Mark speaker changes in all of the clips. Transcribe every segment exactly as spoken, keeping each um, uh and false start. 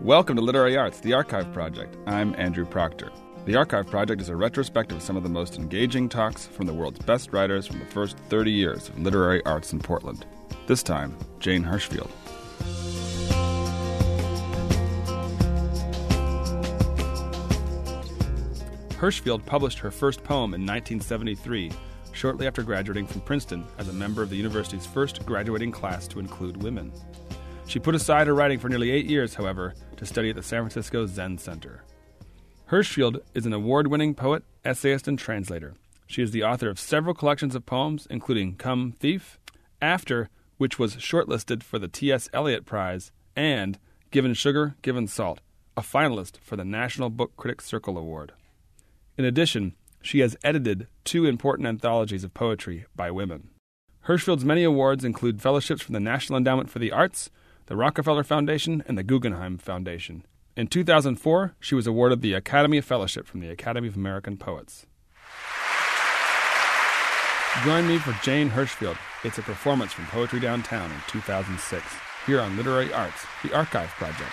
Speaker 1: Welcome to Literary Arts, the Archive Project. I'm Andrew Proctor. The Archive Project is a retrospective of some of the most engaging talks from the world's best writers from the first thirty years of literary arts in Portland. This time, Jane Hirshfield. Hirshfield published her first poem in nineteen seventy-three, shortly after graduating from Princeton as a member of the university's first graduating class to include women. She put aside her writing for nearly eight years, however, to study at the San Francisco Zen Center. Hirshfield is an award-winning poet, essayist, and translator. She is the author of several collections of poems, including Come Thief, After, which was shortlisted for the T S Eliot Prize, and Given Sugar, Given Salt, a finalist for the National Book Critics Circle Award. In addition, she has edited two important anthologies of poetry by women. Hirshfield's many awards include fellowships from the National Endowment for the Arts, the Rockefeller Foundation, and the Guggenheim Foundation. In two thousand four, she was awarded the Academy Fellowship from the Academy of American Poets. Join me for Jane Hirshfield. It's a performance from Poetry Downtown in two thousand six, here on Literary Arts, the Archive Project.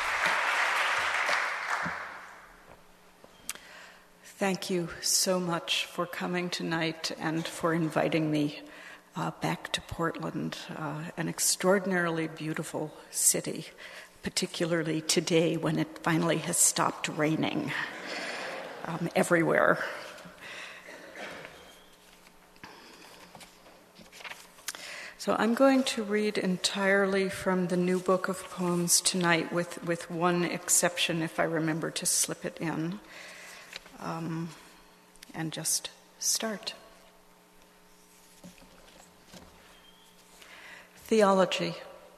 Speaker 2: Thank you so much for coming tonight and for inviting me uh, back to Portland, uh, an extraordinarily beautiful city, particularly today when it finally has stopped raining um, everywhere. So I'm going to read entirely from the new book of poems tonight, with, with one exception, if I remember to slip it in. Um, and just start. Theology.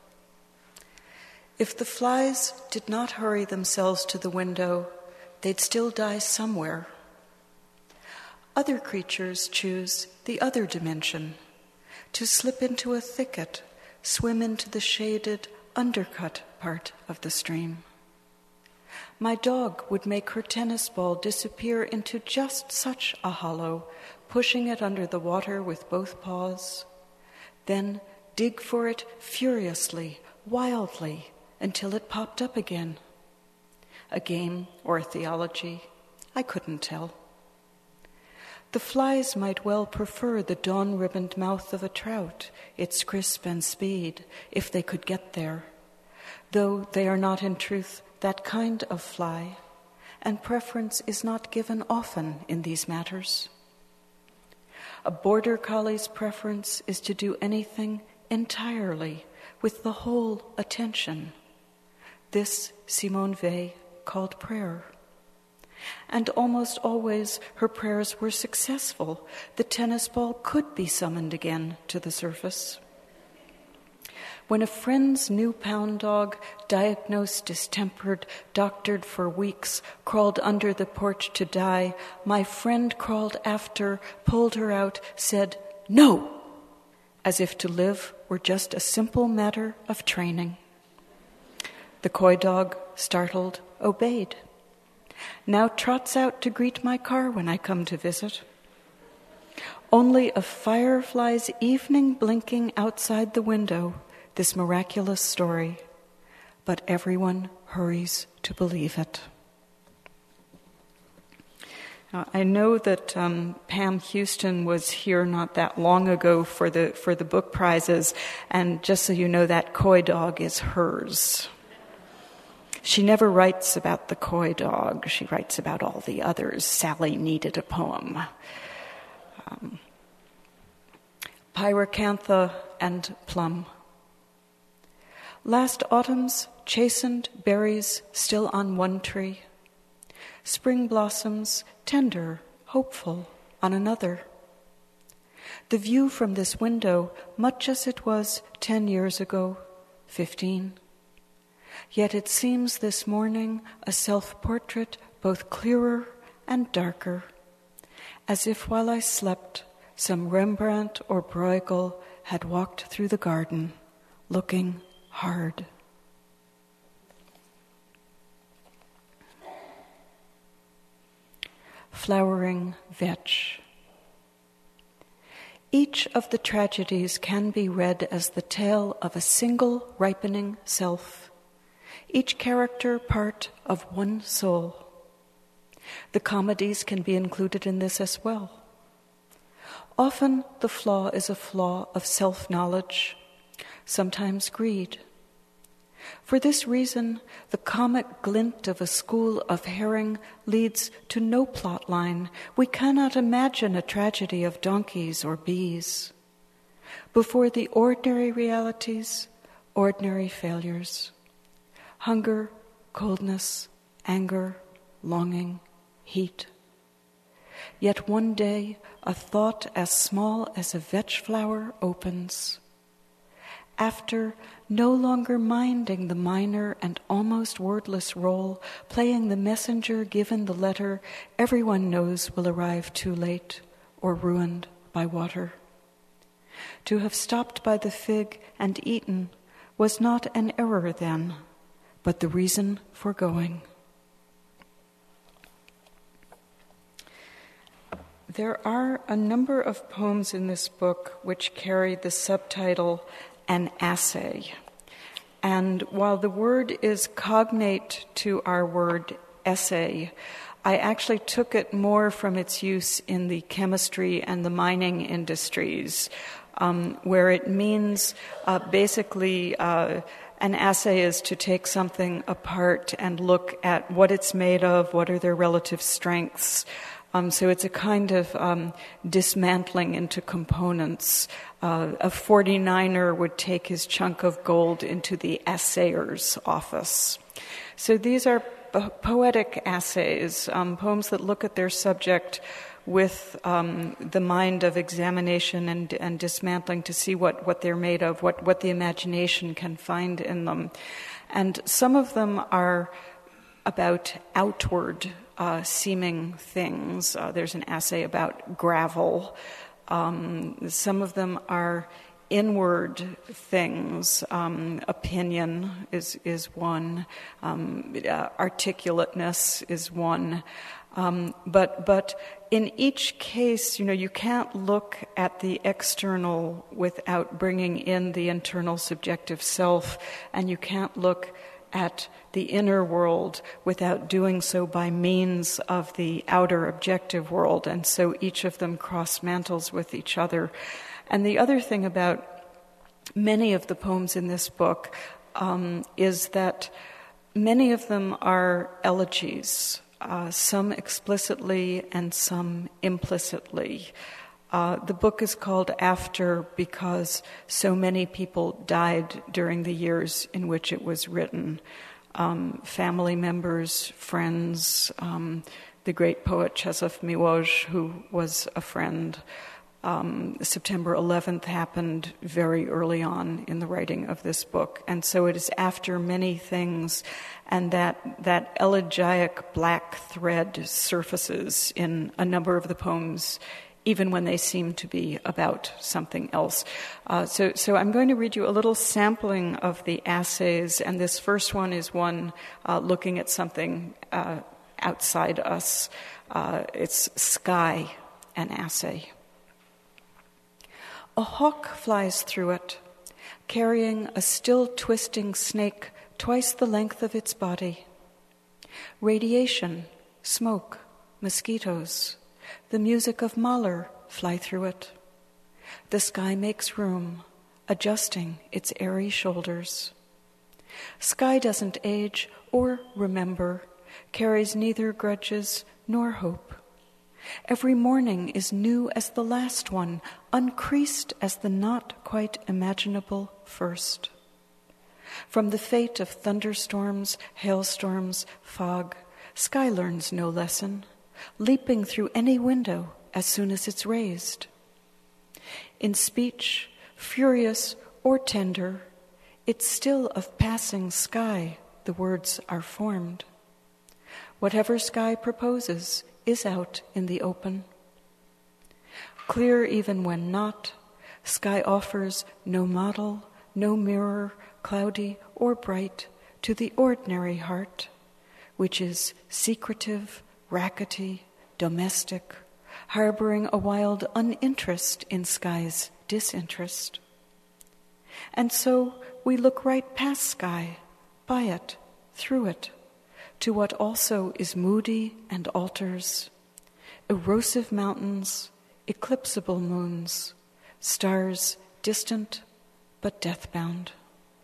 Speaker 2: If the flies did not hurry themselves to the window, they'd still die somewhere. Other creatures choose the other dimension, to slip into a thicket, swim into the shaded, undercut part of the stream. My dog would make her tennis ball disappear into just such a hollow, pushing it under the water with both paws, then dig for it furiously, wildly, until it popped up again. A game or a theology, I couldn't tell. The flies might well prefer the dawn-ribboned mouth of a trout, its crisp and speed, if they could get there, though they are not in truth that kind of fly, and preference is not given often in these matters. A border collie's preference is to do anything entirely, with the whole attention. This Simone Weil called prayer. And almost always her prayers were successful. The tennis ball could be summoned again to the surface. When a friend's new pound dog, diagnosed distempered, doctored for weeks, crawled under the porch to die, my friend crawled after, pulled her out, said, "No!" as if to live were just a simple matter of training. The coy dog, startled, obeyed. Now trots out to greet my car when I come to visit. Only a firefly's evening blinking outside the window, this miraculous story, but everyone hurries to believe it. Now, I know that um, Pam Houston was here not that long ago for the for the book prizes, and just so you know, that coy dog is hers. She never writes about the coy dog. She writes about all the others. Sally needed a poem. Um, Pyracantha and Plum. Last autumn's chastened berries still on one tree. Spring blossoms, tender, hopeful, on another. The view from this window, much as it was ten years ago, fifteen. Yet it seems this morning a self-portrait both clearer and darker, as if while I slept, some Rembrandt or Bruegel had walked through the garden, looking hard. Flowering vetch. Each of the tragedies can be read as the tale of a single ripening self, each character part of one soul. The comedies can be included in this as well. Often the flaw is a flaw of self-knowledge, sometimes greed. For this reason, the comic glint of a school of herring leads to no plot line. We cannot imagine a tragedy of donkeys or bees. Before the ordinary realities, ordinary failures. Hunger, coldness, anger, longing, heat. Yet one day, a thought as small as a vetch flower opens. After no longer minding the minor and almost wordless role, playing the messenger given the letter everyone knows will arrive too late or ruined by water. To have stopped by the fig and eaten was not an error then, but the reason for going. There are a number of poems in this book which carry the subtitle An Assay. And while the word is cognate to our word essay, I actually took it more from its use in the chemistry and the mining industries, um, where it means uh, basically uh, an assay is to take something apart and look at what it's made of, what are their relative strengths. Um, so it's a kind of um, dismantling into components. Uh, a forty-niner would take his chunk of gold into the assayer's office. So these are po- poetic assays, um, poems that look at their subject with um, the mind of examination and, and dismantling to see what, what they're made of, what, what the imagination can find in them. And some of them are about outward uh, seeming things. Uh, there's an essay about gravel. Um, some of them are inward things. Um, opinion is is one. Um, uh, articulateness is one. Um, but but in each case, you know, you can't look at the external without bringing in the internal subjective self, and you can't look at the inner world without doing so by means of the outer objective world, and so each of them cross-mantles with each other. And the other thing about many of the poems in this book um, is that many of them are elegies, uh, some explicitly and some implicitly. Uh, the book is called After because so many people died during the years in which it was written. Um, family members, friends, um, the great poet Czesław Miłosz, who was a friend. Um, September eleventh happened very early on in the writing of this book. And so it is after many things, and that, that elegiac black thread surfaces in a number of the poems, even when they seem to be about something else. Uh, so, so I'm going to read you a little sampling of the assays, and this first one is one uh, looking at something uh, outside us. Uh, it's sky, an assay. A hawk flies through it, carrying a still twisting snake twice the length of its body. Radiation, smoke, mosquitoes, the music of Mahler fly through it. The sky makes room, adjusting its airy shoulders. Sky doesn't age or remember, carries neither grudges nor hope. Every morning is new as the last one, uncreased as the not quite imaginable first. From the fate of thunderstorms, hailstorms, fog, sky learns no lesson, leaping through any window as soon as it's raised. In speech, furious or tender, it's still of passing sky the words are formed. Whatever sky proposes is out in the open. Clear even when not, sky offers no model, no mirror, cloudy or bright, to the ordinary heart, which is secretive, rackety, domestic, harboring a wild uninterest in sky's disinterest. And so we look right past sky, by it, through it, to what also is moody and alters, erosive mountains, eclipsable moons, stars distant but death-bound.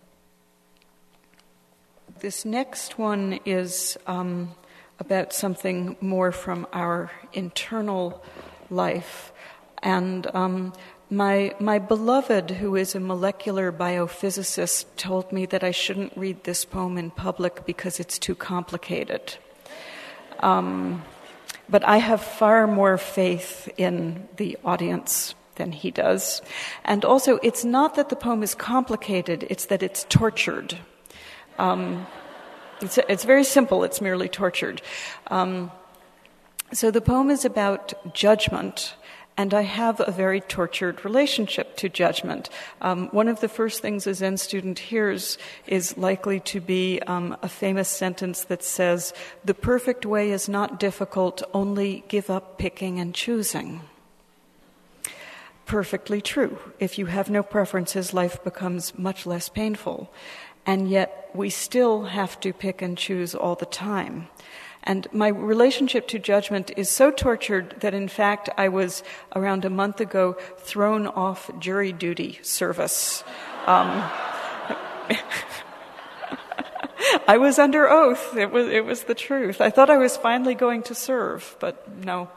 Speaker 2: This next one is um, about something more from our internal life. And um, my my beloved, who is a molecular biophysicist, told me that I shouldn't read this poem in public because it's too complicated. Um, but I have far more faith in the audience than he does. And also, it's not that the poem is complicated, it's that it's tortured. Um, it's, it's very simple, it's merely tortured. Um, so the poem is about judgment, and I have a very tortured relationship to judgment. Um, one of the first things a Zen student hears is likely to be um, a famous sentence that says, "The perfect way is not difficult, only give up picking and choosing." Perfectly true. If you have no preferences, life becomes much less painful. And yet we still have to pick and choose all the time. And my relationship to judgment is so tortured that, in fact, I was, around a month ago, thrown off jury duty service. Um, I was under oath. It was, it was the truth. I thought I was finally going to serve, but no.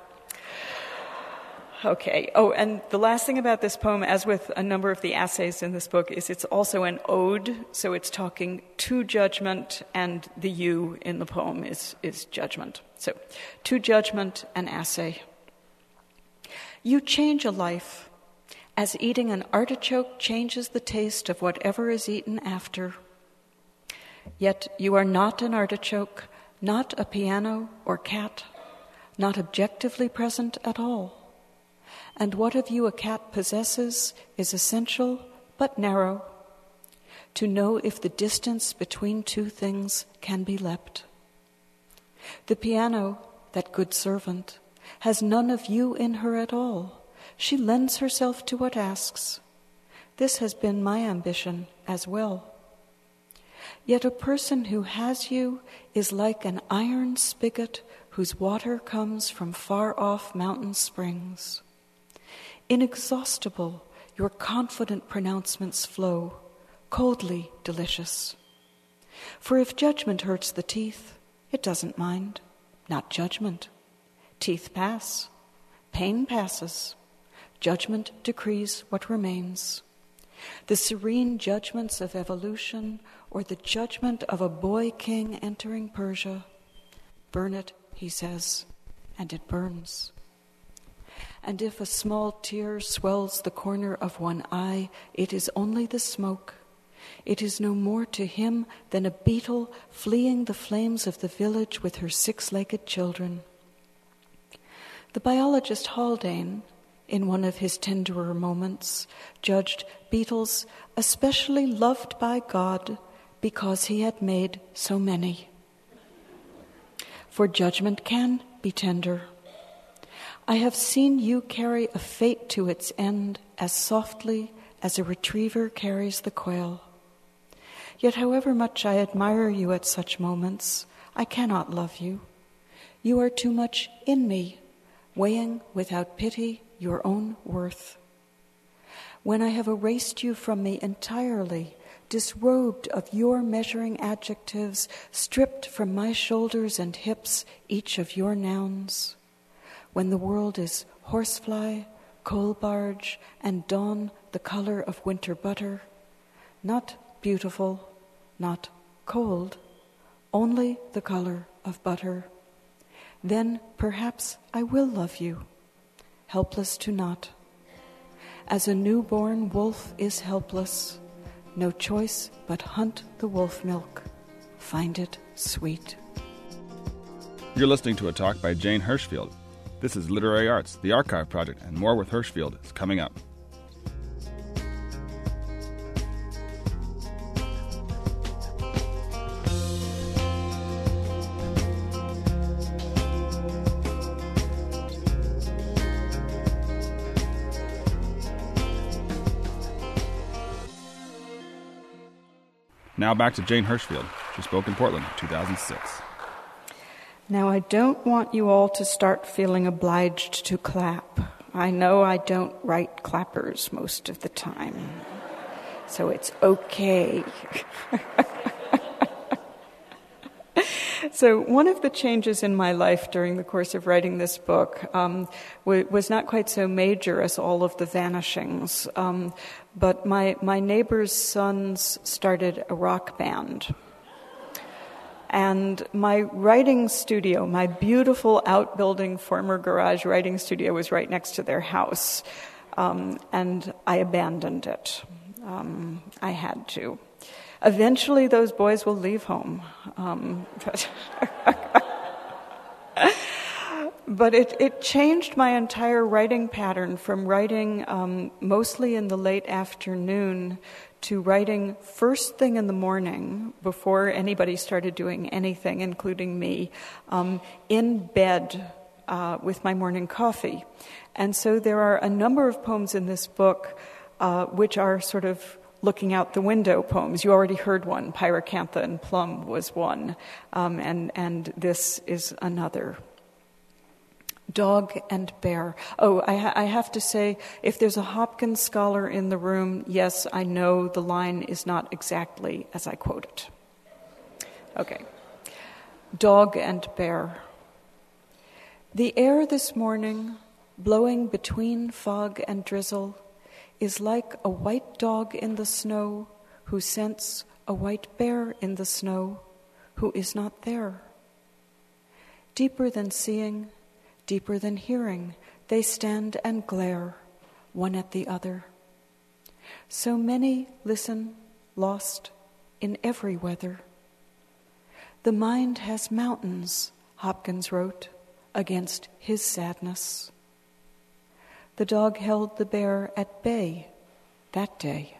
Speaker 2: Okay. Oh, and the last thing about this poem, as with a number of the essays in this book, is it's also an ode, so it's talking to judgment, and the you in the poem is, is judgment. So, to judgment, an essay. You change a life, as eating an artichoke changes the taste of whatever is eaten after. Yet you are not an artichoke, not a piano or cat, not objectively present at all. And what of you a cat possesses is essential but narrow, to know if the distance between two things can be leapt. The piano, that good servant, has none of you in her at all. She lends herself to what asks. This has been my ambition as well. Yet a person who has you is like an iron spigot whose water comes from far-off mountain springs. Inexhaustible, your confident pronouncements flow, coldly delicious. For if judgment hurts the teeth, it doesn't mind, not judgment. Teeth pass, pain passes, judgment decrees what remains. The serene judgments of evolution, or the judgment of a boy king entering Persia. Burn it, he says, and it burns. And if a small tear swells the corner of one eye, it is only the smoke. It is no more to him than a beetle fleeing the flames of the village with her six-legged children. The biologist Haldane, in one of his tenderer moments, judged beetles especially loved by God because he had made so many. For judgment can be tender. I have seen you carry a fate to its end as softly as a retriever carries the quail. Yet however much I admire you at such moments, I cannot love you. You are too much in me, weighing without pity your own worth. When I have erased you from me entirely, disrobed of your measuring adjectives, stripped from my shoulders and hips each of your nouns, when the world is horsefly, coal barge, and dawn the color of winter butter, not beautiful, not cold, only the color of butter, then perhaps I will love you, helpless to not. As a newborn wolf is helpless, no choice but hunt the wolf milk, find it sweet.
Speaker 1: You're listening to a talk by Jane Hirschfield. This is Literary Arts, the Archive Project, and more with Hirschfield is coming up. Now back to Jane Hirschfield. She spoke in Portland in two thousand six.
Speaker 2: Now, I don't want you all to start feeling obliged to clap. I know I don't write clappers most of the time, so it's okay. So one of the changes in my life during the course of writing this book um, w- was not quite so major as all of the vanishings, um, but my, my neighbor's sons started a rock band. And my writing studio, my beautiful outbuilding former garage writing studio, was right next to their house. Um, and I abandoned it. Um, I had to. Eventually, those boys will leave home. Um, but but it, it changed my entire writing pattern from writing um, mostly in the late afternoon to writing first thing in the morning before anybody started doing anything, including me, um, in bed uh, with my morning coffee. And so there are a number of poems in this book uh, which are sort of looking out the window poems. You already heard one, Pyracantha and Plum was one, um, and, and this is another. Dog and Bear. Oh, I, ha- I have to say, if there's a Hopkins scholar in the room, yes, I know the line is not exactly as I quote it. Okay. Dog and Bear. The air this morning, blowing between fog and drizzle, is like a white dog in the snow who scents a white bear in the snow who is not there. Deeper than seeing, deeper than hearing, they stand and glare, one at the other. So many listen, lost in every weather. The mind has mountains, Hopkins wrote, against his sadness. The dog held the bear at bay that day.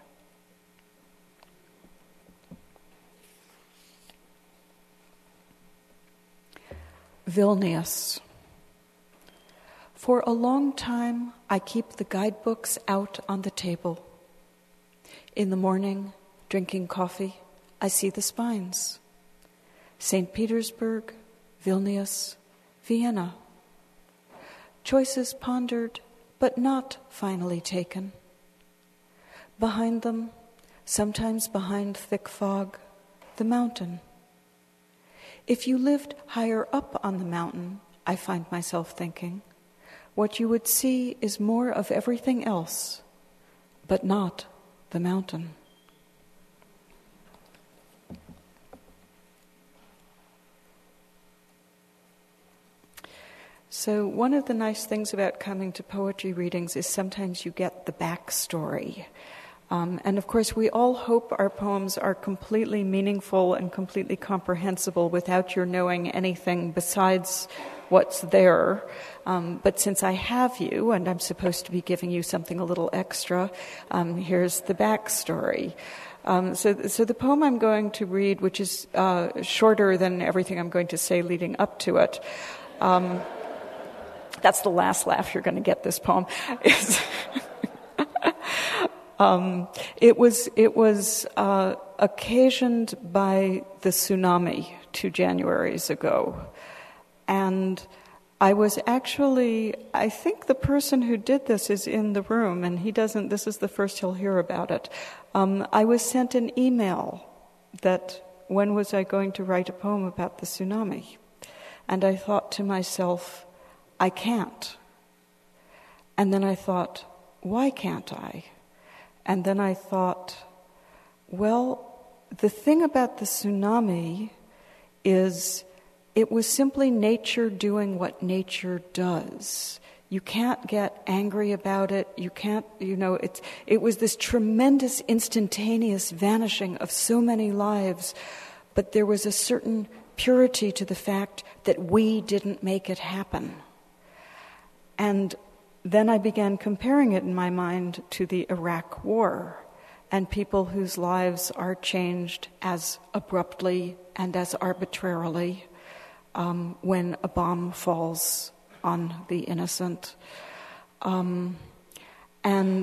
Speaker 2: Vilnius. For a long time, I keep the guidebooks out on the table. In the morning, drinking coffee, I see the spines. Saint Petersburg, Vilnius, Vienna. Choices pondered, but not finally taken. Behind them, sometimes behind thick fog, the mountain. If you lived higher up on the mountain, I find myself thinking, what you would see is more of everything else, but not the mountain. So one of the nice things about coming to poetry readings is sometimes you get the backstory. Um, and of course, we all hope our poems are completely meaningful and completely comprehensible without your knowing anything besides what's there. Um, but since I have you, and I'm supposed to be giving you something a little extra, um, here's the backstory. Um, so, so the poem I'm going to read, which is uh, shorter than everything I'm going to say leading up to it, um, that's the last laugh you're going to get this poem. um, it was it was uh, occasioned by the tsunami two Januaries ago. And I was actually, I think the person who did this is in the room, and he doesn't, this is the first he'll hear about it. Um, I was sent an email that when was I going to write a poem about the tsunami? And I thought to myself, I can't. And then I thought, why can't I? And then I thought, well, the thing about the tsunami is it was simply nature doing what nature does. You can't get angry about it. You can't, you know, it's, it was this tremendous instantaneous vanishing of so many lives, but there was a certain purity to the fact that we didn't make it happen. And then I began comparing it in my mind to the Iraq War and people whose lives are changed as abruptly and as arbitrarily um, when a bomb falls on the innocent. Um, and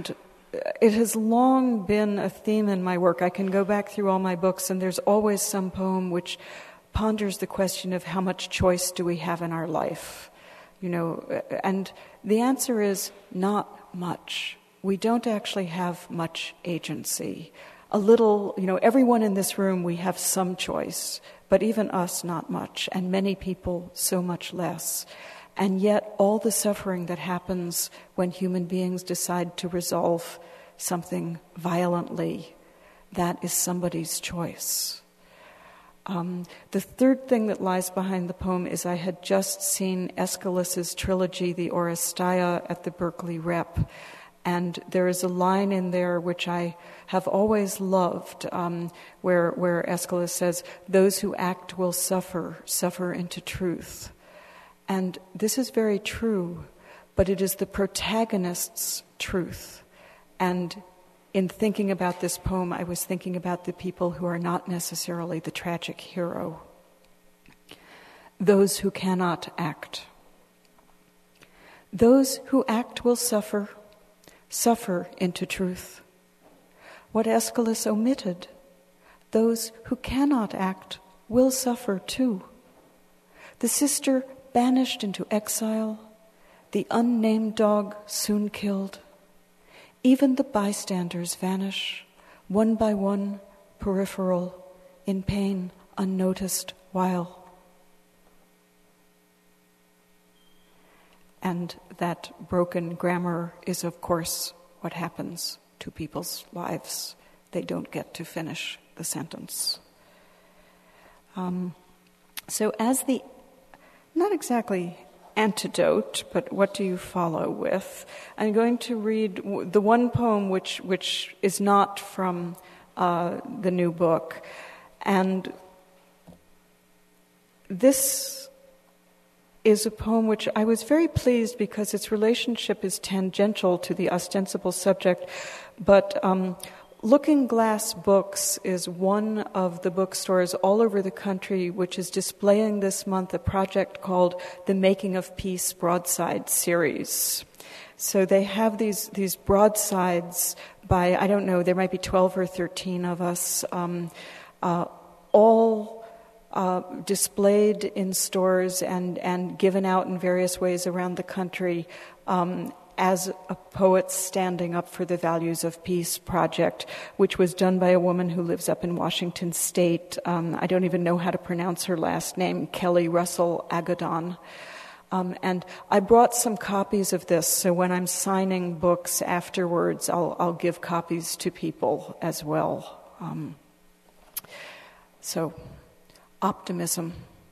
Speaker 2: it has long been a theme in my work. I can go back through all my books, and there's always some poem which ponders the question of how much choice do we have in our life, you know, and the answer is not much. We don't actually have much agency. A little, you know, everyone in this room, we have some choice, but even us, not much, and many people, so much less. And yet, all the suffering that happens when human beings decide to resolve something violently, that is somebody's choice. Um, the third thing that lies behind the poem is I had just seen Aeschylus's trilogy, The Oresteia, at the Berkeley Rep, and there is a line in there which I have always loved, um, where, where Aeschylus says, "Those who act will suffer, suffer into truth." And this is very true, but it is the protagonist's truth. And in thinking about this poem, I was thinking about the people who are not necessarily the tragic hero, those who cannot act. Those who act will suffer, suffer into truth. What Aeschylus omitted, those who cannot act will suffer too. The sister banished into exile, the unnamed dog soon killed. Even the bystanders vanish, one by one, peripheral, in pain, unnoticed while. And that broken grammar is, of course, what happens to people's lives. They don't get to finish the sentence. Um, so as the, not exactly antidote, but what do you follow with? I'm going to read w- the one poem which which is not from uh, the new book. And this is a poem which I was very pleased because its relationship is tangential to the ostensible subject, but um, Looking Glass Books is one of the bookstores all over the country which is displaying this month a project called the Making of Peace Broadside Series. So they have these these broadsides by, I don't know, there might be twelve or thirteen of us, um, uh, all uh, displayed in stores and, and given out in various ways around the country um, as a poet standing up for the Values of Peace project, which was done by a woman who lives up in Washington State. Um, I don't even know how to pronounce her last name, Kelly Russell Agaddon. Um, and I brought some copies of this, so when I'm signing books afterwards, I'll, I'll give copies to people as well. Um, so, optimism.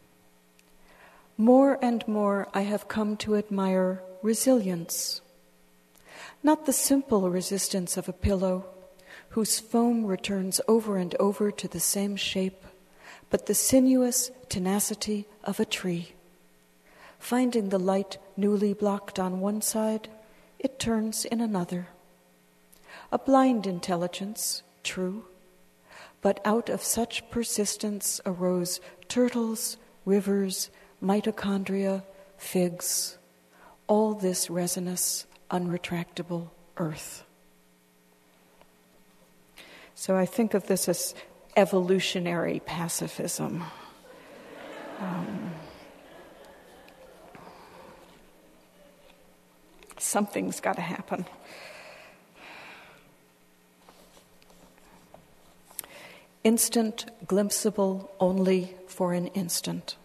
Speaker 2: More and more I have come to admire resilience. Not the simple resistance of a pillow, whose foam returns over and over to the same shape, but the sinuous tenacity of a tree. Finding the light newly blocked on one side, it turns in another. A blind intelligence, true, but out of such persistence arose turtles, rivers, mitochondria, figs, all this resinous, unretractable earth. So I think of this as evolutionary pacifism. Um, something's got to happen. Instant, glimpsable only for an instant.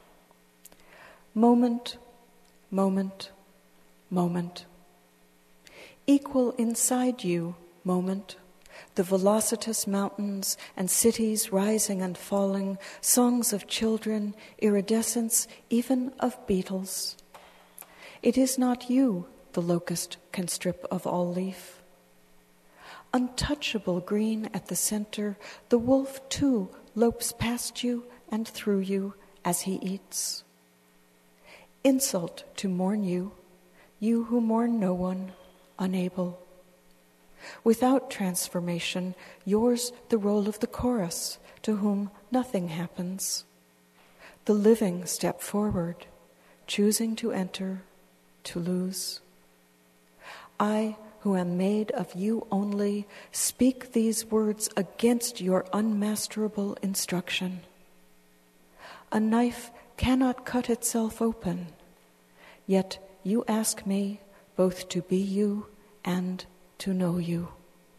Speaker 2: Moment, moment, moment. Equal inside you, moment, the velocitous mountains and cities rising and falling, songs of children, iridescence even of beetles. It is not you the locust can strip of all leaf. Untouchable green at the center, the wolf too lopes past you and through you as he eats. Insult to mourn you, you who mourn no one, unable. Without transformation, yours the role of the chorus, to whom nothing happens. The living step forward, choosing to enter, to lose. I, who am made of you only, speak these words against your unmasterable instruction. A knife cannot cut itself open, yet you ask me both to be you and to know you.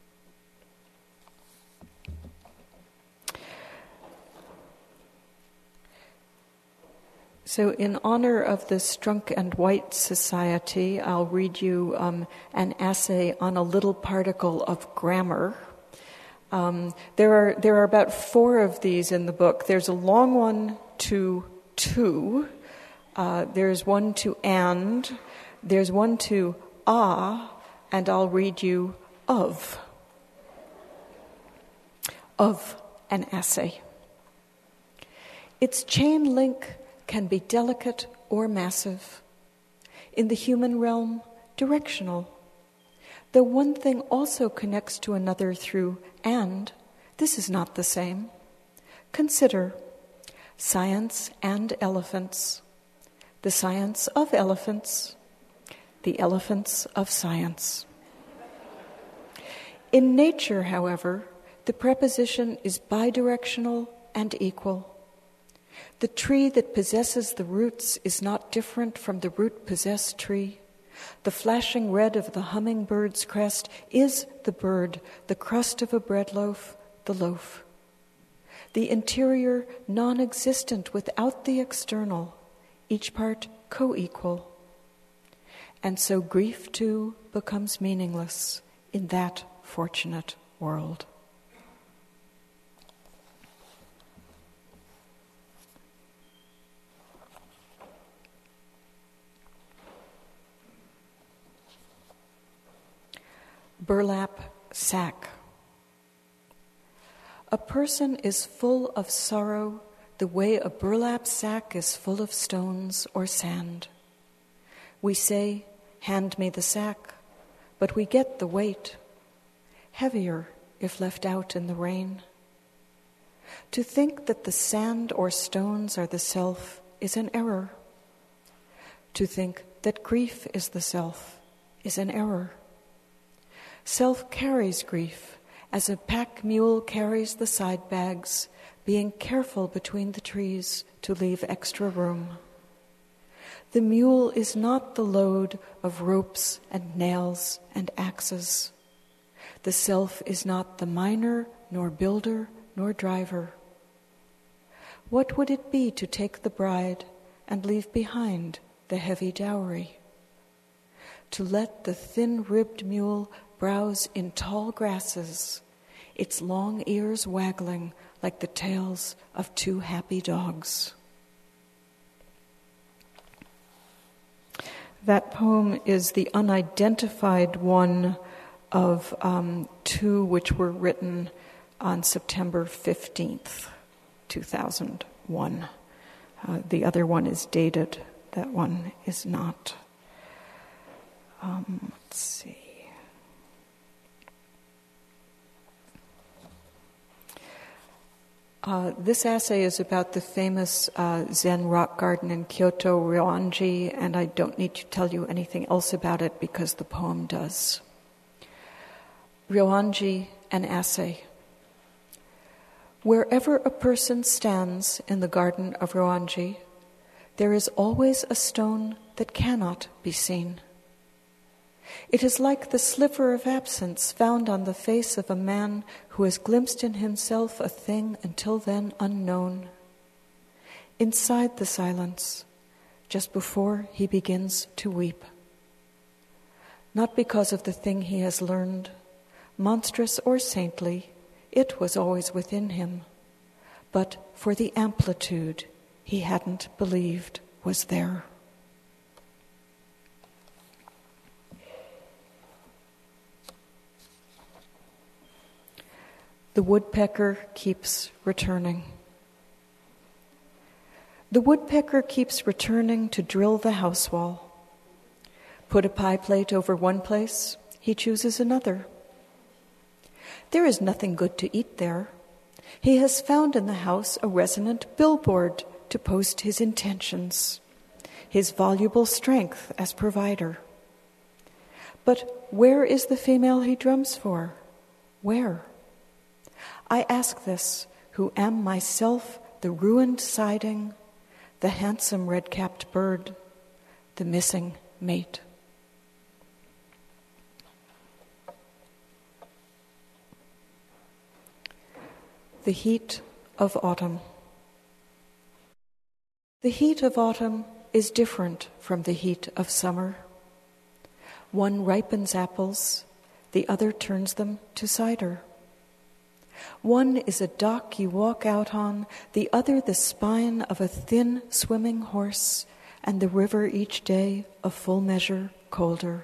Speaker 2: So in honor of the Strunk and White Society, I'll read you um, an essay on a little particle of grammar. Um, there are there are about four of these in the book. There's a long one to to, uh, there's one to and, there's one to ah, and I'll read you of. Of an essay. Its chain link can be delicate or massive. In the human realm, directional. Though one thing also connects to another through and, this is not the same. Consider science and elephants, the science of elephants, the elephants of science. In nature, however, the preposition is bidirectional and equal. The tree that possesses the roots is not different from the root-possessed tree. The flashing red of the hummingbird's crest is the bird, the crust of a bread loaf, the loaf. The interior non-existent without the external, each part co-equal. And so grief too becomes meaningless in that fortunate world. Burlap sack. A person is full of sorrow the way a burlap sack is full of stones or sand. We say, "Hand me the sack," but we get the weight, heavier if left out in the rain. To think that the sand or stones are the self is an error. To think that grief is the self is an error. Self carries grief as a pack mule carries the side bags, being careful between the trees to leave extra room. The mule is not the load of ropes and nails and axes. The self is not the miner, nor builder, nor driver. What would it be to take the bride and leave behind the heavy dowry? To let the thin-ribbed mule browse in tall grasses, its long ears waggling like the tails of two happy dogs. That poem is the unidentified one of um, two which were written on September fifteenth, two thousand one. Uh, the other one is dated. That one is not. Um, let's see. Uh, this essay is about the famous uh, Zen rock garden in Kyoto, Ryoanji, and I don't need to tell you anything else about it because the poem does. Ryoanji, an essay. Wherever a person stands in the garden of Ryoanji, there is always a stone that cannot be seen. It is like the sliver of absence found on the face of a man who has glimpsed in himself a thing until then unknown. Inside the silence, just before he begins to weep. Not because of the thing he has learned, monstrous or saintly, it was always within him, but for the amplitude he hadn't believed was there. The woodpecker keeps returning. The woodpecker keeps returning to drill the house wall. Put a pie plate over one place, he chooses another. There is nothing good to eat there. He has found in the house a resonant billboard to post his intentions, his voluble strength as provider. But where is the female he drums for? Where? I ask this, who am myself the ruined siding, the handsome red-capped bird, the missing mate. The heat of autumn. The heat of autumn is different from the heat of summer. One ripens apples, the other turns them to cider. One is a dock you walk out on, the other the spine of a thin swimming horse, and the river each day a full measure colder.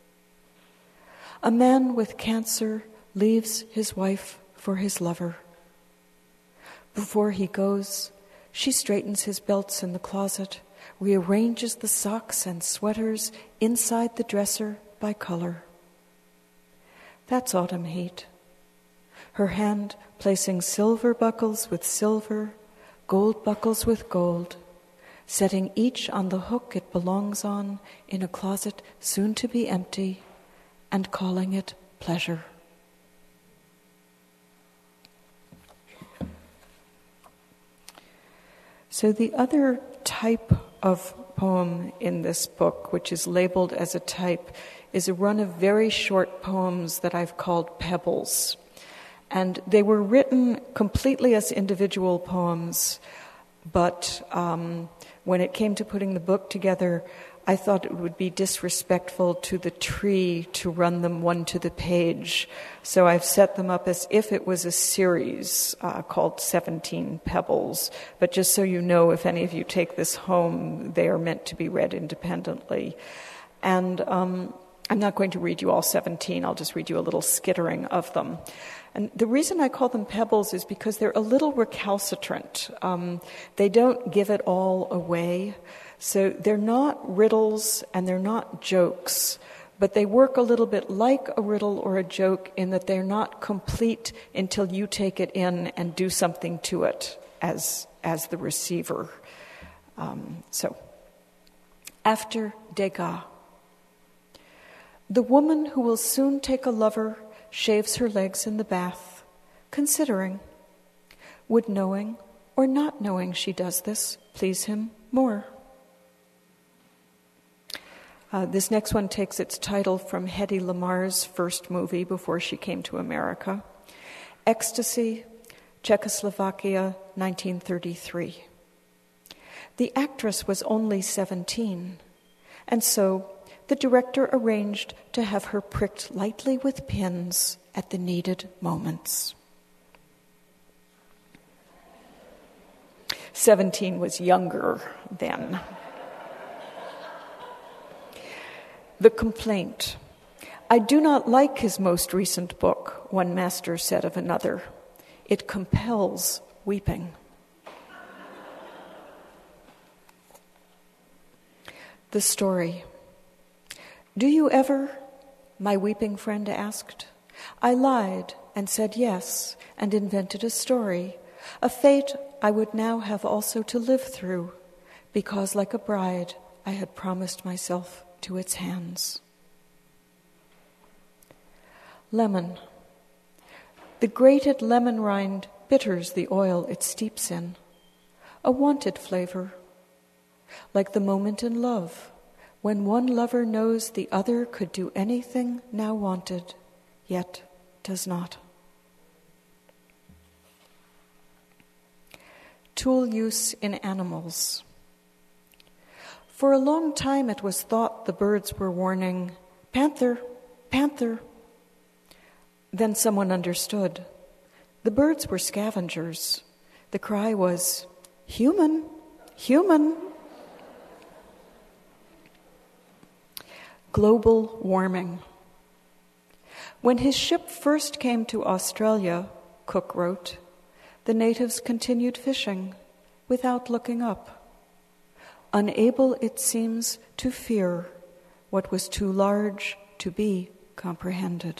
Speaker 2: A man with cancer leaves his wife for his lover. Before he goes, she straightens his belts in the closet, rearranges the socks and sweaters inside the dresser by color. That's autumn heat. Her hand placing silver buckles with silver, gold buckles with gold, setting each on the hook it belongs on in a closet soon to be empty, and calling it pleasure. So the other type of poem in this book, which is labeled as a type, is a run of very short poems that I've called pebbles. And they were written completely as individual poems, but um, when it came to putting the book together, I thought it would be disrespectful to the tree to run them one to the page. So I've set them up as if it was a series uh, called seventeen Pebbles. But just so you know, if any of you take this home, they are meant to be read independently. And um, I'm not going to read you all seventeen. I'll just read you a little skittering of them. And the reason I call them pebbles is because they're a little recalcitrant. Um, they don't give it all away. So they're not riddles and they're not jokes, but they work a little bit like a riddle or a joke in that they're not complete until you take it in and do something to it as, as the receiver. Um, so, after Degas. The woman who will soon take a lover shaves her legs in the bath, considering, would knowing or not knowing she does this please him more? Uh, this next one takes its title from Hedy Lamarr's first movie before she came to America. Ecstasy, Czechoslovakia, nineteen thirty-three. The actress was only seventeen, and so the director arranged to have her pricked lightly with pins at the needed moments. Seventeen was younger then. The complaint. I do not like his most recent book, one master said of another. It compels weeping. The story. Do you ever? My weeping friend asked. I lied and said yes, and invented a story, a fate I would now have also to live through, because like a bride I had promised myself to its hands. Lemon. The grated lemon rind bitters the oil it steeps in, a wanted flavor, like the moment in love, when one lover knows the other could do anything now wanted, yet does not. Tool use in animals. For a long time it was thought the birds were warning, "Panther, panther." Then someone understood. The birds were scavengers. The cry was, "Human, human." Global warming. When his ship first came to Australia, Cook wrote, the natives continued fishing without looking up, unable, it seems, to fear what was too large to be comprehended.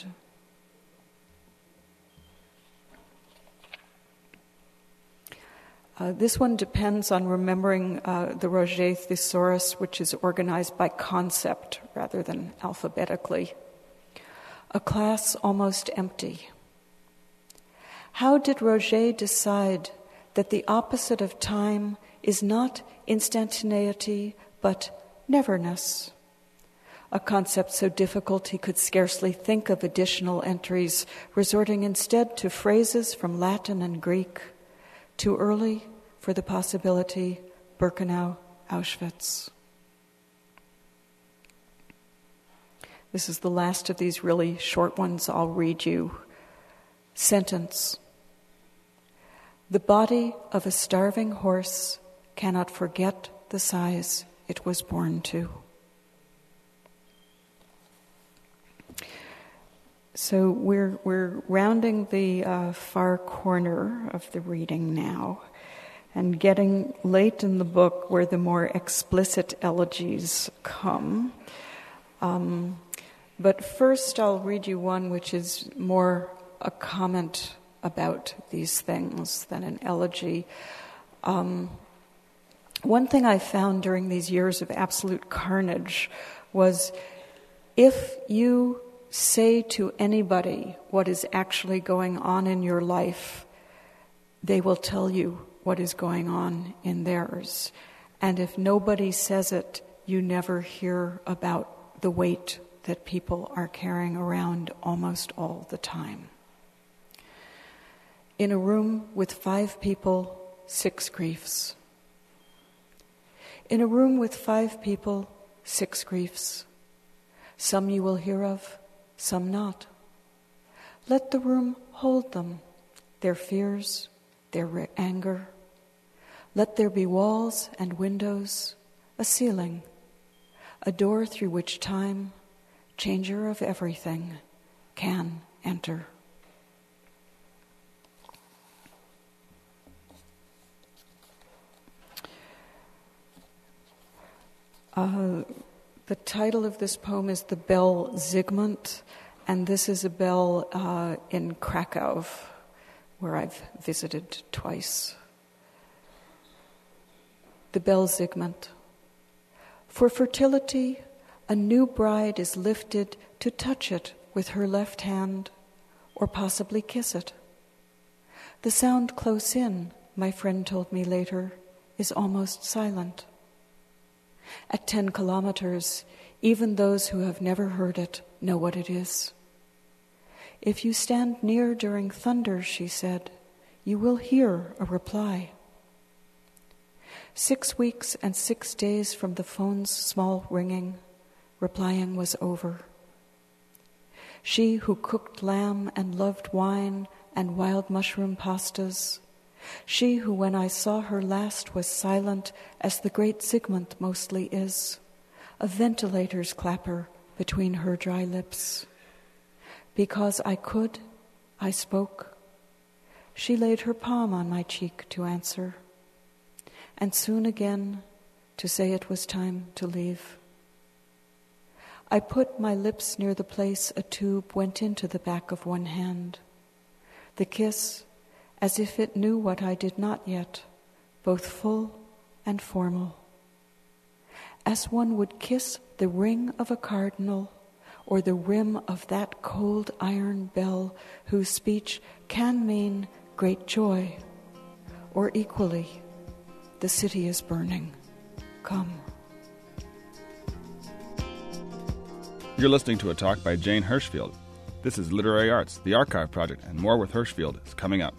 Speaker 2: Uh, this one depends on remembering uh, the Roget Thesaurus, which is organized by concept rather than alphabetically. a class almost empty. How did Roget decide that the opposite of time is not instantaneity, but neverness? A concept so difficult he could scarcely think of additional entries, resorting instead to phrases from Latin and Greek. Too early for the possibility, Birkenau, Auschwitz. This is the last of these really short ones I'll read you. Sentence. The body of a starving horse cannot forget the size it was born to. So we're we're rounding the uh, far corner of the reading now, and getting late in the book where the more explicit elegies come. Um, but first I'll read you one which is more a comment about these things than an elegy. Um, one thing I found during these years of absolute carnage was if you say to anybody what is actually going on in your life, they will tell you what is going on in theirs. And if nobody says it, you never hear about the weight that people are carrying around almost all the time. In a room with five people, six griefs. In a room with five people, six griefs. Some you will hear of, some not. Let the room hold them, their fears, their re- anger. Let there be walls and windows, a ceiling, a door through which time, changer of everything, can enter. Uh, the title of this poem is The Bell Zygmunt, and this is a bell uh, in Krakow, where I've visited twice. The Bell Zygmunt. For fertility, a new bride is lifted to touch it with her left hand, or possibly kiss it. The sound close in, my friend told me later, is almost silent. At ten kilometers, even those who have never heard it know what it is. If you stand near during thunder, she said, you will hear a reply. Six weeks and six days from the phone's small ringing, replying was over. She who cooked lamb and loved wine and wild mushroom pastas, she who, when I saw her last, was silent as the great Zygmunt mostly is, a ventilator's clapper between her dry lips. Because I could, I spoke. She laid her palm on my cheek to answer, and soon again to say it was time to leave. I put my lips near the place a tube went into the back of one hand. The kiss, as if it knew what I did not yet, both full and formal. As one would kiss the ring of a cardinal or the rim of that cold iron bell whose speech can mean great joy, or equally, the city is burning. Come.
Speaker 1: You're listening to a talk by Jane Hirshfield. This is Literary Arts, the Archive Project, and more with Hirshfield is coming up.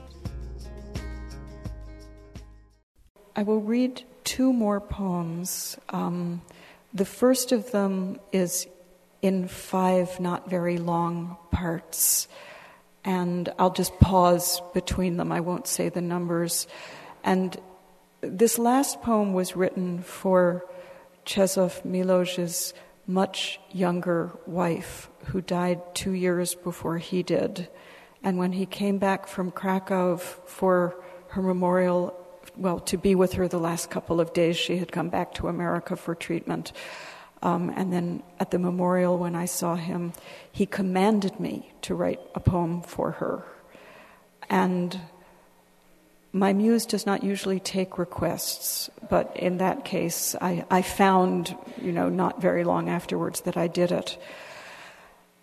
Speaker 2: I will read two more poems. Um, the first of them is in five not very long parts, and I'll just pause between them. I won't say the numbers. And this last poem was written for Czesław Miłosz's much younger wife, who died two years before he did. And when he came back from Krakow for her memorial, well, to be with her the last couple of days, she had come back to America for treatment. Um, and then at the memorial, when I saw him, he commanded me to write a poem for her. And my muse does not usually take requests, but in that case, I, I found, you know, not very long afterwards that I did it.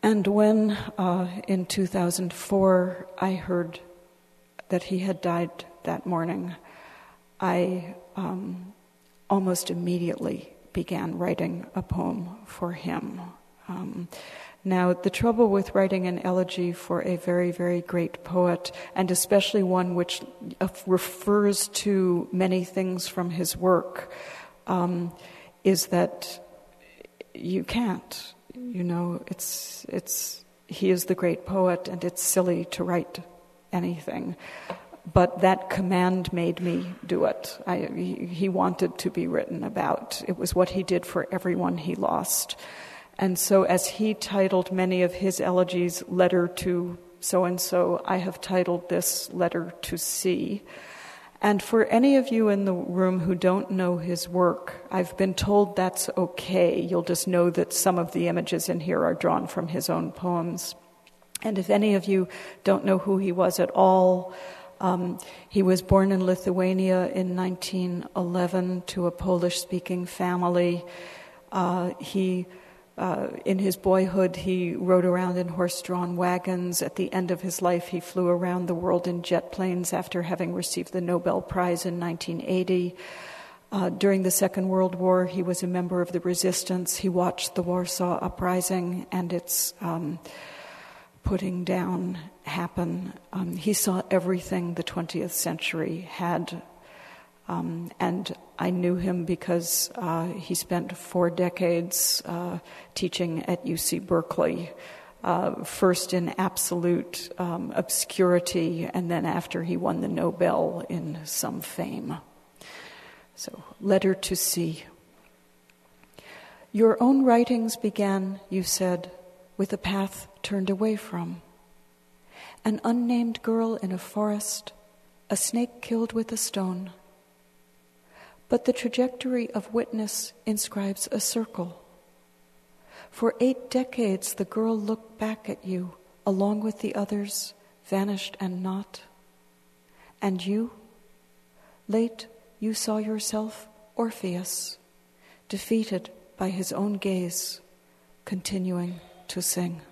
Speaker 2: And when, uh, in two thousand four, I heard that he had died that morning, I um, almost immediately began writing a poem for him. Um, now, the trouble with writing an elegy for a very, very great poet, and especially one which uh, refers to many things from his work, um, is that you can't. You know, it's it's he is the great poet, and it's silly to write anything. But that command made me do it. I, he, he wanted to be written about. It was what he did for everyone he lost. And so as he titled many of his elegies, Letter to So-and-so, I have titled this Letter to C. And for any of you in the room who don't know his work, I've been told that's okay. You'll just know that some of the images in here are drawn from his own poems. And if any of you don't know who he was at all, um, he was born in Lithuania in nineteen eleven to a Polish-speaking family. Uh, he Uh, in his boyhood, he rode around in horse-drawn wagons. At the end of his life, he flew around the world in jet planes after having received the Nobel Prize in nineteen eighty. Uh, during the Second World War, he was a member of the resistance. He watched the Warsaw Uprising and its um, putting down happen. Um, he saw everything the twentieth century had. Um, and I knew him because uh, he spent four decades uh, teaching at U C Berkeley, uh, first in absolute um, obscurity, and then after he won the Nobel in some fame. So, Letter to C. Your own writings began, you said, with a path turned away from. An unnamed girl in a forest, a snake killed with a stone. But the trajectory of witness inscribes a circle. For eight decades, the girl looked back at you, along with the others, vanished and not. And you? Late, you saw yourself Orpheus, defeated by his own gaze, continuing to sing.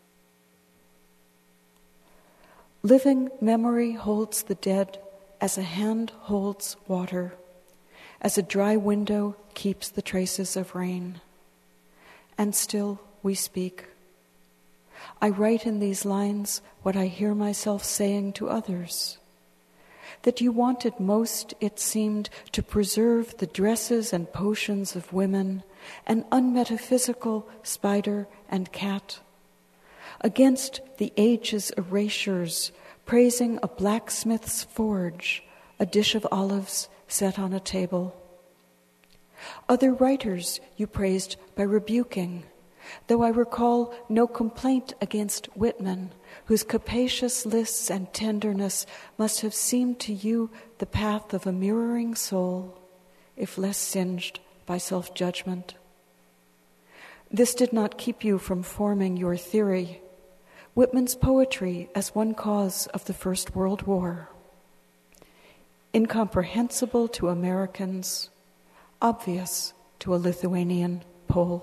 Speaker 2: Living memory holds the dead as a hand holds water, as a dry window keeps the traces of rain. And still we speak. I write in these lines what I hear myself saying to others. That you wanted most, it seemed, to preserve the dresses and potions of women, an unmetaphysical spider and cat, against the age's erasures, praising a blacksmith's forge, a dish of olives set on a table. Other writers you praised by rebuking, though I recall no complaint against Whitman, whose capacious lists and tenderness must have seemed to you the path of a mirroring soul, if less singed by self-judgment. This did not keep you from forming your theory, Whitman's poetry as one cause of the First World War. Incomprehensible to Americans, obvious to a Lithuanian Pole.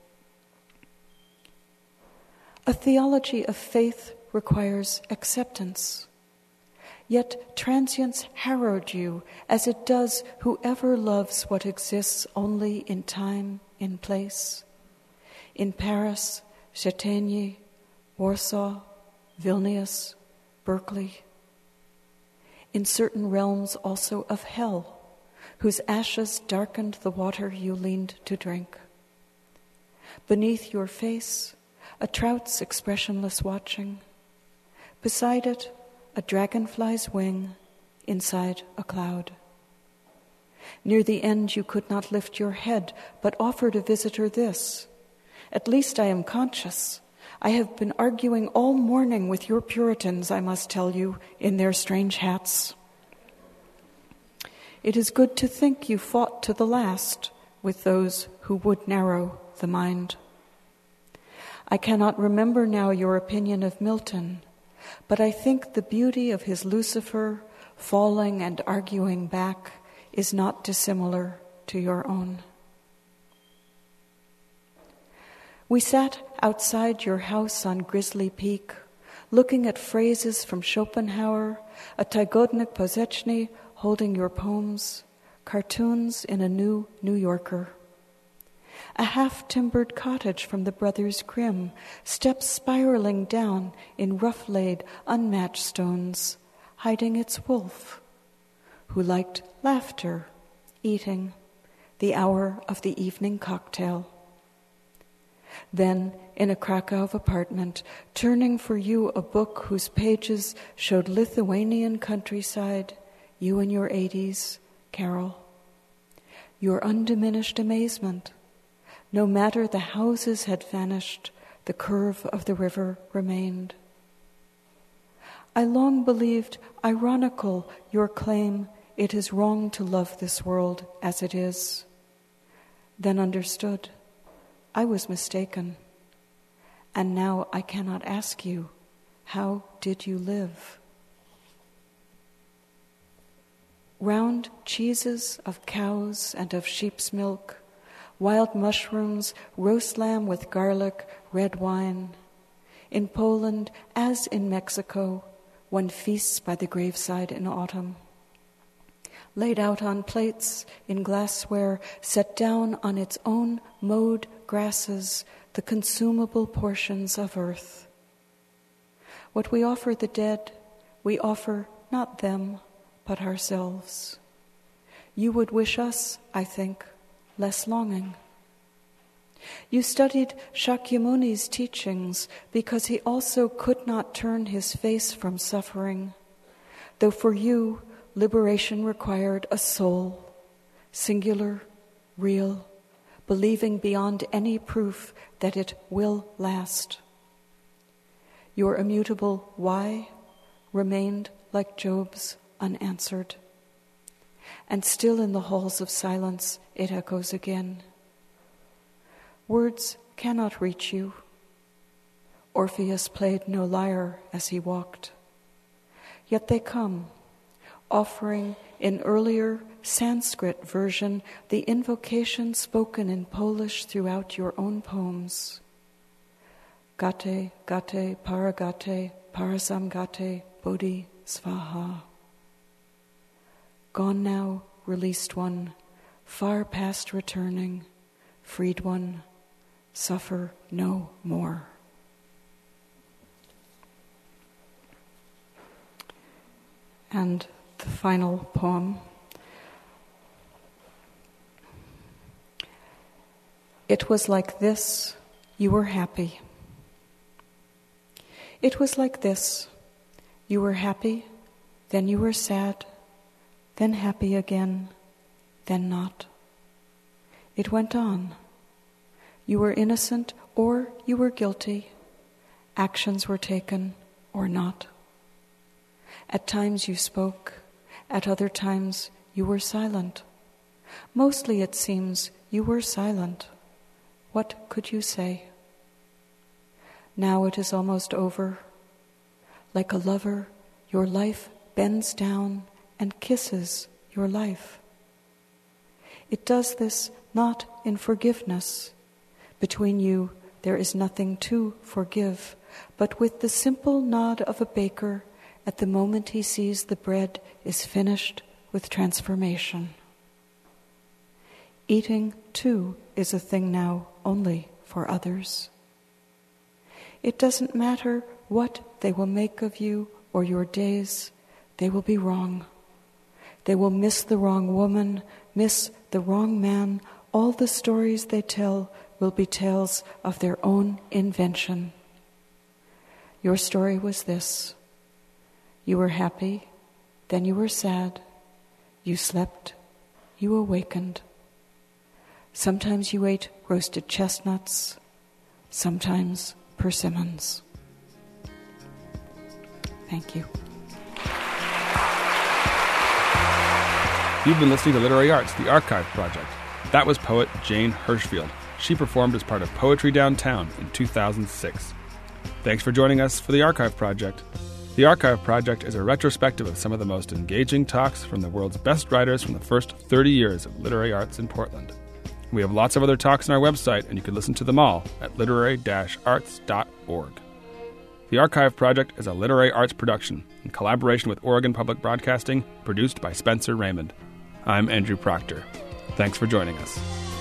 Speaker 2: A theology of faith requires acceptance, yet transience harrowed you as it does whoever loves what exists only in time, in place. In Paris, Chateauneuf, Warsaw, Vilnius, Berkeley. In certain realms also of hell, whose ashes darkened the water you leaned to drink. Beneath your face, a trout's expressionless watching. Beside it, a dragonfly's wing, inside a cloud. Near the end you could not lift your head, but offered a visitor this. At least I am conscious. I have been arguing all morning with your Puritans, I must tell you, in their strange hats. It is good to think you fought to the last with those who would narrow the mind. I cannot remember now your opinion of Milton, but I think the beauty of his Lucifer, falling and arguing back, is not dissimilar to your own. We sat outside your house on Grizzly Peak, looking at phrases from Schopenhauer, a Tygodnik Pozechny holding your poems, cartoons in a new New Yorker. A half-timbered cottage from the Brothers Grimm, steps spiraling down in rough-laid, unmatched stones, hiding its wolf, who liked laughter, eating, the hour of the evening cocktail. Then, in a Krakow apartment, turning for you a book whose pages showed Lithuanian countryside, you in your eighties, Carol. Your undiminished amazement. No matter the houses had vanished, the curve of the river remained. I long believed ironical your claim it is wrong to love this world as it is. Then understood I was mistaken. And now I cannot ask you, how did you live? Round cheeses of cows and of sheep's milk, wild mushrooms, roast lamb with garlic, red wine. In Poland, as in Mexico, one feasts by the graveside in autumn. Laid out on plates, in glassware, set down on its own mowed grasses, the consumable portions of earth. What we offer the dead, we offer not them, but ourselves. You would wish us, I think, less longing. You studied Shakyamuni's teachings because he also could not turn his face from suffering, though for you, liberation required a soul, singular, real, believing beyond any proof that it will last. Your immutable why remained like Job's unanswered. And still in the halls of silence it echoes again. Words cannot reach you. Orpheus played no lyre as he walked. Yet they come, offering in earlier Sanskrit version the invocation spoken in Polish throughout your own poems. Gate, gate, paragate, parasamgate, bodhi, svaha. Gone now, released one, far past returning, freed one, suffer no more. And the final poem. It was like this, you were happy. It was like this, you were happy, then you were sad, then happy again, then not. It went on. You were innocent or you were guilty. Actions were taken or not. At times you spoke, at other times you were silent. Mostly it seems you were silent. What could you say? Now it is almost over. Like a lover, your life bends down and kisses your life. It does this not in forgiveness. Between you there is nothing to forgive, but with the simple nod of a baker at the moment he sees the bread is finished with transformation. Eating, too, is a thing now only for others. It doesn't matter what they will make of you or your days, they will be wrong. They will miss the wrong woman, miss the wrong man. All the stories they tell will be tales of their own invention. Your story was this. You were happy, then you were sad. You slept, you awakened. Sometimes you ate roasted chestnuts, sometimes persimmons. Thank you.
Speaker 1: You've been listening to Literary Arts, the Archive Project. That was poet Jane Hirshfield. She performed as part of Poetry Downtown in two thousand six. Thanks for joining us for the Archive Project. The Archive Project is a retrospective of some of the most engaging talks from the world's best writers from the first thirty years of literary arts in Portland. We have lots of other talks on our website, and you can listen to them all at literary dash arts dot org. The Archive Project is a literary arts production in collaboration with Oregon Public Broadcasting, produced by Spencer Raymond. I'm Andrew Proctor. Thanks for joining us.